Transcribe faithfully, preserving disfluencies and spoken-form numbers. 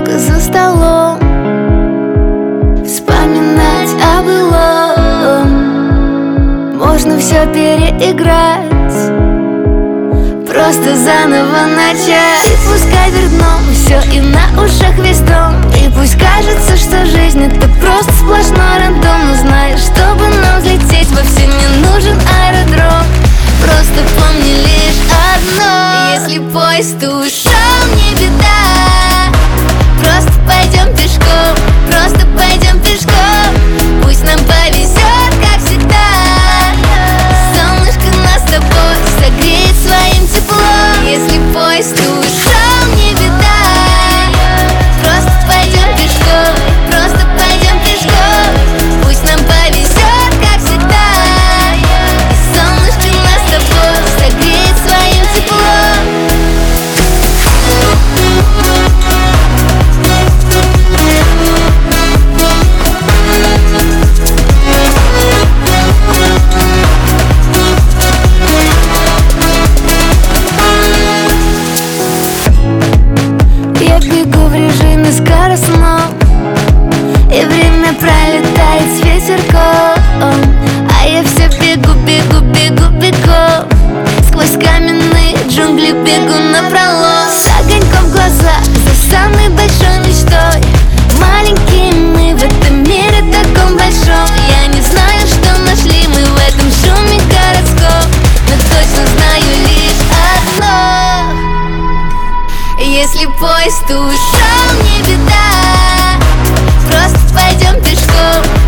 долго за столом вспоминать о былом. Можно все переиграть, просто заново начать. И пускай вверх дном все и на ушах весь дом, и пусть кажется, что жизнь это просто сплошной рандом. Но знаешь, чтобы нам взлететь, вовсе не нужен аэродром. Просто помни лишь одно: если поезд ушел, не беда, просто пойдем пешком, просто пойдем пешком. Пусть нам повезет, как всегда, солнышко нас с тобой согреет своим теплом. Если поезд ушел, не беда, просто пойдем пешком, просто пойдем пешком. Пусть нам повезет, как всегда, солнышко нас с тобой согреет своим теплом. Я бегу в режиме скоростном, и время пролетает с ветерком. А я все бегу, бегу, бегу, бегу, сквозь каменные джунгли бегу напролом. С огоньком в глазах, за самой большой мечтой. Маленькие мы в этом мире таком большом. Я не знаю, что нашли мы в этом шуме городском, но точно знаю лишь одно: если поезд ушел, не беда, просто пойдем пешком,